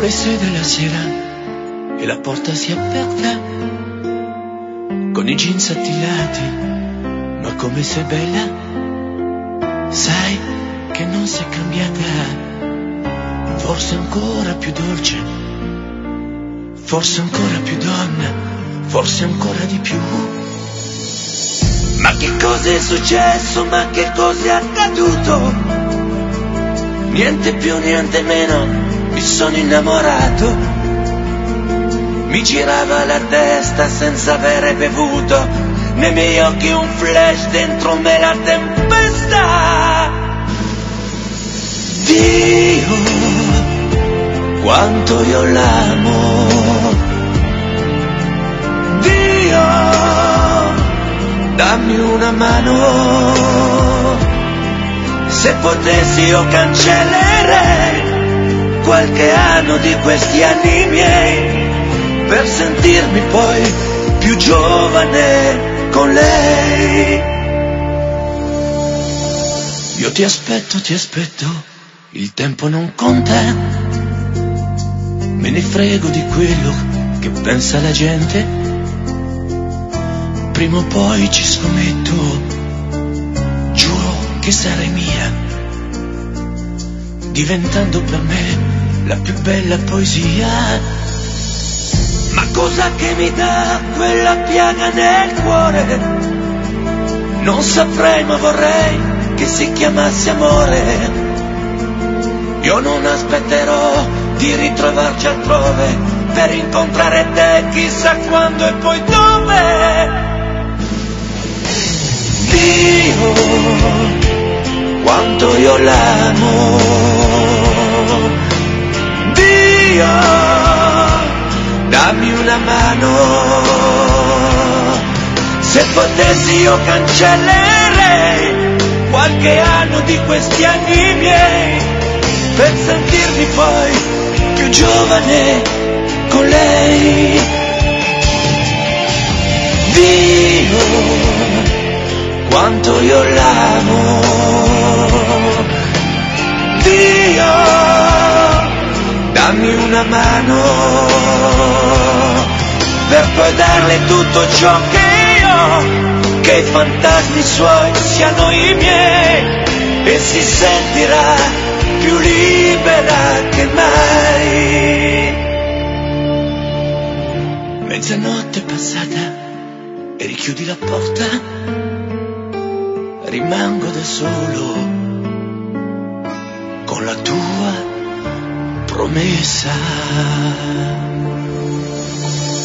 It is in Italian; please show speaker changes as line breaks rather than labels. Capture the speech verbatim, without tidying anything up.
le sei della sera e la porta si è aperta, con i jeans attillati, ma come sei bella, sai che non sei cambiata, forse ancora più dolce, forse ancora più donna, forse ancora di più. Ma che cosa è successo, ma che cosa è accaduto? Niente più, niente meno, mi sono innamorato. Mi girava la testa senza avere bevuto, nei miei occhi un flash, dentro me la tempesta. Dio, quanto io l'amo. Dio, dammi una mano. Se potessi io cancellerei qualche anno di questi anni miei, per sentirmi poi più giovane con lei. Io ti aspetto, ti aspetto, il tempo non conta, me ne frego di quello che pensa la gente, prima o poi ci scommetto, giuro che sarai mia, diventando per me la più bella poesia. Ma cosa che mi dà quella piaga nel cuore? Non saprei, ma vorrei che si chiamasse amore. Io non aspetterò di ritrovarci altrove per incontrare te chissà quando e poi dove. Dio, quanto io l'amo. Dio, dammi una mano. Se potessi io cancellerei qualche anno di questi anni miei, per sentirmi poi più giovane con lei. Dio, quanto io l'amo. Dio, dammi una mano, per poi darle tutto ciò che io, che i fantasmi suoi siano i miei, e si sentirà più libera che mai. Mezzanotte passata e richiudi la porta, rimango da solo con la tua promessa.